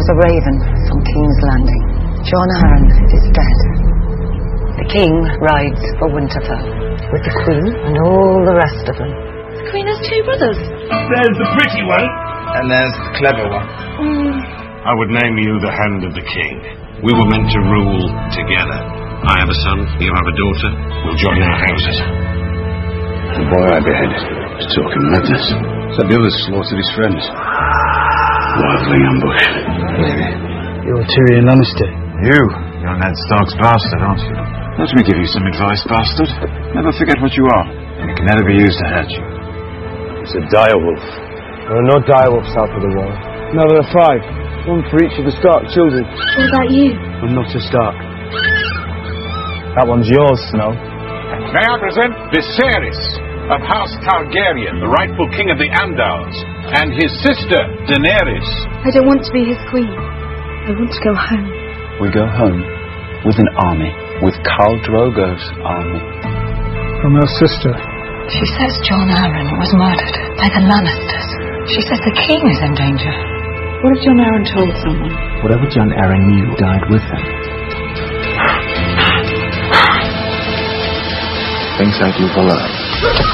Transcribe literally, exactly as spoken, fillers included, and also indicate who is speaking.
Speaker 1: a raven from King's Landing. Jon Arryn is dead. The King rides for Winterfell with the Queen and all the rest of them.
Speaker 2: The Queen has two brothers.
Speaker 3: There's the pretty one, and there's the clever one.
Speaker 2: Mm.
Speaker 4: I would name you the Hand of the King. We were meant to rule together. I have a son, you have a daughter. We'll join our houses.
Speaker 5: The boy I beheaded was talking madness. So the others slaughtered his friends. Wildling ambush.
Speaker 6: Maybe. You're Tyrion Lannister.
Speaker 7: You? You're Ned Stark's bastard, aren't you? Let me give you some advice, bastard. Never forget what you are, and it can never be used to hurt you.
Speaker 5: It's a direwolf.
Speaker 6: There are no direwolves south of the wall. No, there are five. One for each of the Stark children.
Speaker 2: What about you?
Speaker 6: I'm not a Stark. That one's yours, Snow.
Speaker 8: May I present Viserys of House Targaryen, the rightful king of the Andals, and his sister, Daenerys.
Speaker 2: I don't want to be his queen. I want to go home.
Speaker 9: We go home with an army, with Khal Drogo's army.
Speaker 6: From our sister.
Speaker 1: She says Jon Arryn was murdered by the Lannisters. She says the King is in danger.
Speaker 2: What if Jon Arryn told someone?
Speaker 9: Whatever Jon Arryn knew died with him.
Speaker 5: Things I do for love.